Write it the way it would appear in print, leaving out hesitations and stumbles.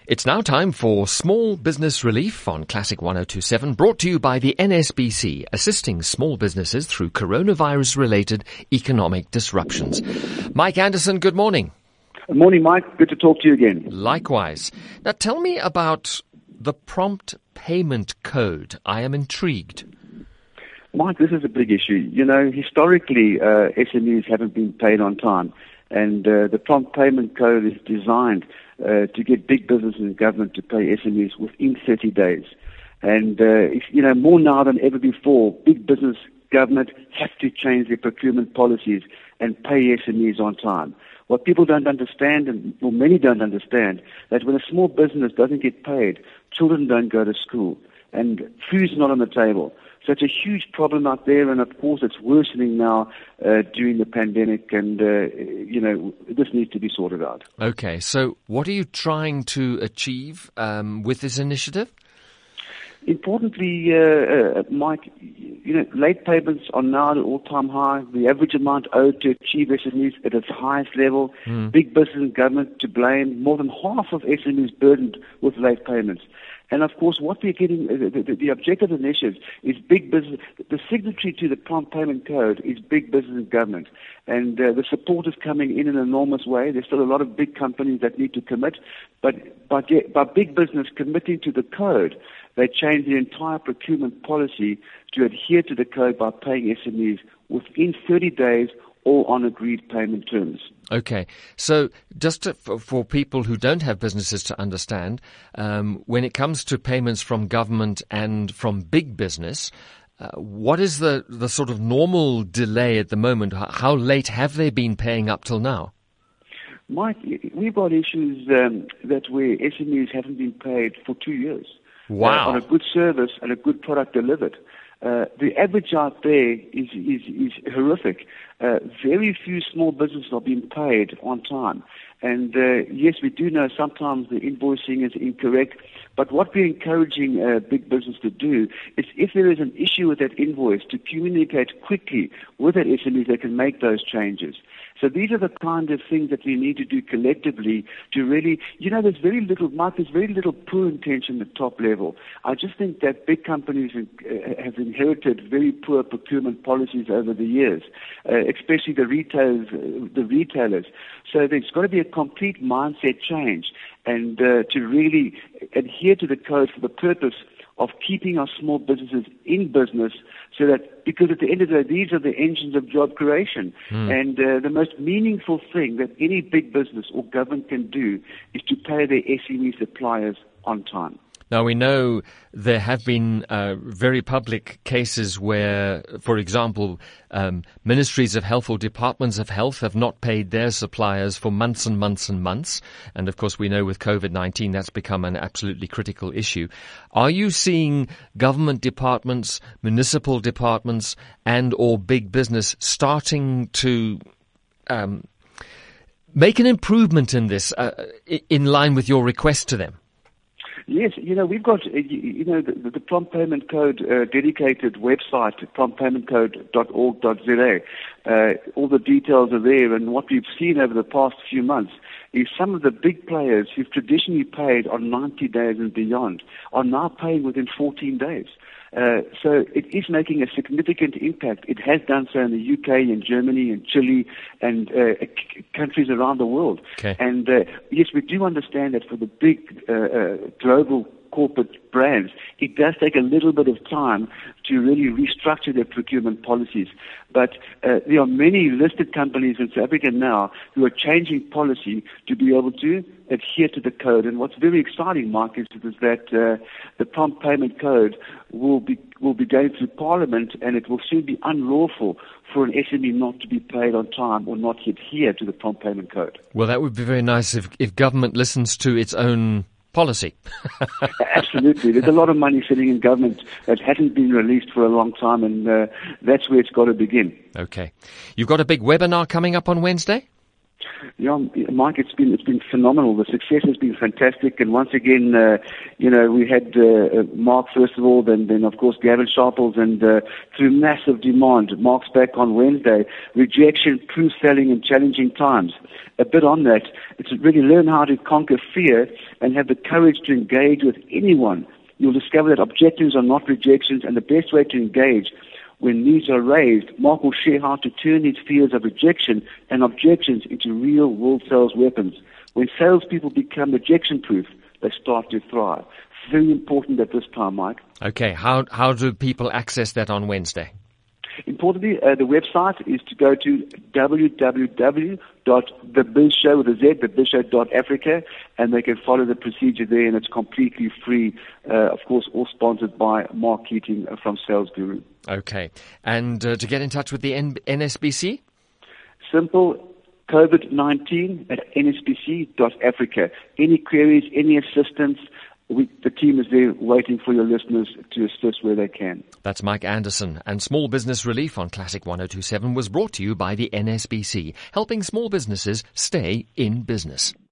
It's now time for Small Business Relief on Classic 1027, brought to you by the NSBC, assisting small businesses through coronavirus-related economic disruptions. Mike Anderson, good morning. Good morning, Mike. Good to talk to you again. Likewise. Now, tell me about the prompt payment code. I am intrigued. Mike, this is a big issue. You know, historically, SMEs haven't been paid on time, and the prompt payment code is designed to get big business and government to pay SMEs within 30 days. And, more now than ever before, big business, government have to change their procurement policies and pay SMEs on time. What people don't understand, many don't understand, that when a small business doesn't get paid, children don't go to school, and food's not on the table. So it's a huge problem out there, and of course it's worsening now during the pandemic, and, this needs to be sorted out. Okay, so what are you trying to achieve with this initiative? Importantly, Mike, late payments are now at an all-time high. The average amount owed to achieve SMEs at its highest level. Big business and government to blame. More than half of SMEs burdened with late payments. And of course, what we're getting, the objective of the initiative is big business. The signatory to the prompt payment code is big business and government. And the support is coming in an enormous way. There's still a lot of big companies that need to commit. But by big business committing to the code, they change the entire procurement policy to adhere to the code by paying SMEs within 30 days or on agreed payment terms. Okay, so just for people who don't have businesses to understand, when it comes to payments from government and from big business, what is the sort of normal delay at the moment? How late have they been paying up till now? Mike, we've got issues that where SMEs haven't been paid for 2 years. Wow. On a good service and a good product delivered. The average out there is horrific. Very few small businesses are being paid on time. And yes, we do know sometimes the invoicing is incorrect, but what we're encouraging big business to do is if there is an issue with that invoice, to communicate quickly with that SME, they can make those changes. So these are the kind of things that we need to do collectively to really, there's very little poor intention at the top level. I just think that big companies have inherited very poor procurement policies over the years, especially the retailers. So there's got to be a complete mindset change and to really adhere to the code for the purpose of keeping our small businesses in business, so that, because at the end of the day, these are the engines of job creation. And the most meaningful thing that any big business or government can do is to pay their SME suppliers on time. Now, we know there have been very public cases where, for example, ministries of health or departments of health have not paid their suppliers for months and months and months. And, of course, we know with COVID-19 that's become an absolutely critical issue. Are you seeing government departments, municipal departments, and or big business starting to make an improvement in this in line with your request to them? Yes, we've got, the prompt payment code dedicated website, promptpaymentcode.org.za. All the details are there, and what we've seen over the past few months is some of the big players who've traditionally paid on 90 days and beyond are now paying within 14 days. So it is making a significant impact. It has done so in the UK and Germany and Chile and countries around the world. Okay. And yes, we do understand that for the big global corporate brands, it does take a little bit of time to really restructure their procurement policies. But there are many listed companies in South Africa now who are changing policy to be able to adhere to the code. And what's very exciting, Mark, is that the prompt payment code will be going through Parliament, and it will soon be unlawful for an SME not to be paid on time or not adhere to the prompt payment code. Well, that would be very nice if government listens to its own policy. Absolutely. There's a lot of money sitting in government that hasn't been released for a long time, and that's where it's got to begin. Okay. You've got a big webinar coming up on Wednesday? Yeah, Mike, it's been phenomenal. The success has been fantastic, and once again, we had Mark first of all, then of course Gavin Sharples, and through massive demand, Mark's back on Wednesday. Rejection, proof selling, in challenging times. A bit on that. It's really learn how to conquer fear and have the courage to engage with anyone. You'll discover that objections are not rejections, and the best way to engage when needs are raised. Mark will share how to turn these fears of rejection and objections into real-world sales weapons. When salespeople become rejection-proof, they start to thrive. Very important at this time, Mike. Okay, how do people access that on Wednesday? Importantly, the website is to go to www.thebizshow with a Z, thebizshow.africa, and they can follow the procedure there, and it's completely free. Of course, all sponsored by Mark Keating from Sales Guru. Okay, and to get in touch with the NSBC? Simple. COVID-19 at nsbc.africa. Any queries, any assistance, the team is there waiting for your listeners to assist where they can. That's Mike Anderson. And Small Business Relief on Classic 102.7 was brought to you by the NSBC, helping small businesses stay in business.